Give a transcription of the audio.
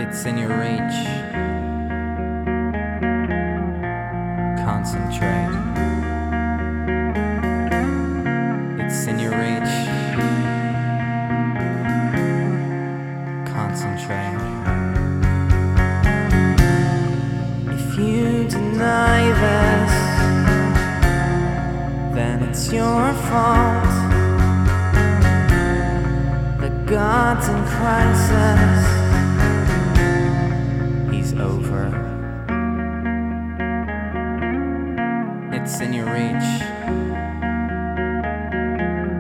It's in your reach. Concentrate. It's in your reach. Concentrate. If you deny this, then it's your fault. The God's in crisis. He's over. It's in your reach.